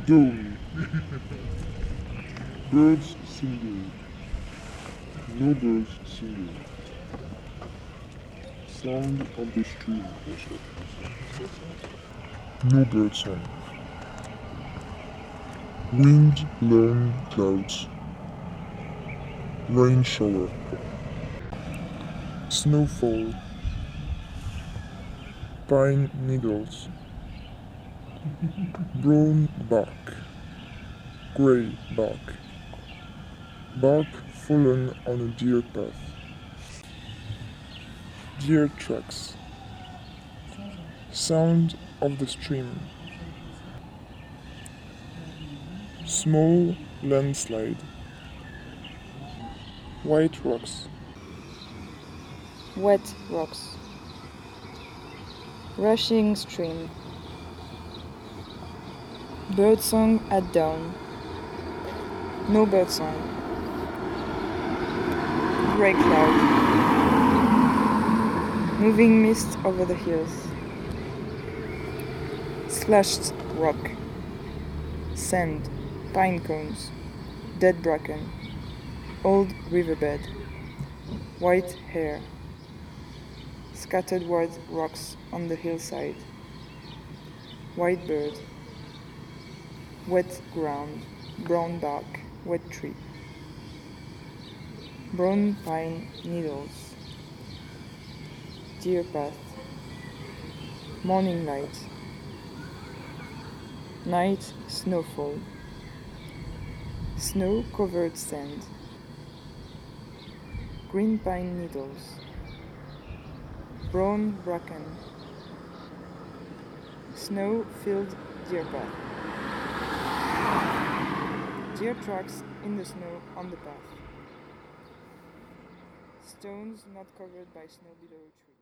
Dawn. Birds singing. No birds singing. Sound of the stream. No bird song. Wind blown clouds. Rain shower. Snowfall. Pine needles. Brown bark. Grey bark. Bark fallen on a deer path. Deer tracks. Sound of the stream. Small landslide. White rocks. Wet rocks. Rushing stream. Birdsong at dawn. No birdsong. Grey cloud. Moving mist over the hills. Slashed rock. Sand. Pine cones. Dead bracken. Old riverbed. White hair. Scattered white rocks on the hillside. White bird. Wet ground. Brown bark. Wet tree. Brown pine needles. Deer path. Morning light. Night snowfall. Snow covered sand. Green pine needles. Brown bracken. Snow filled deer path. Deer tracks in the snow on the path. Stones not covered by snow below a tree.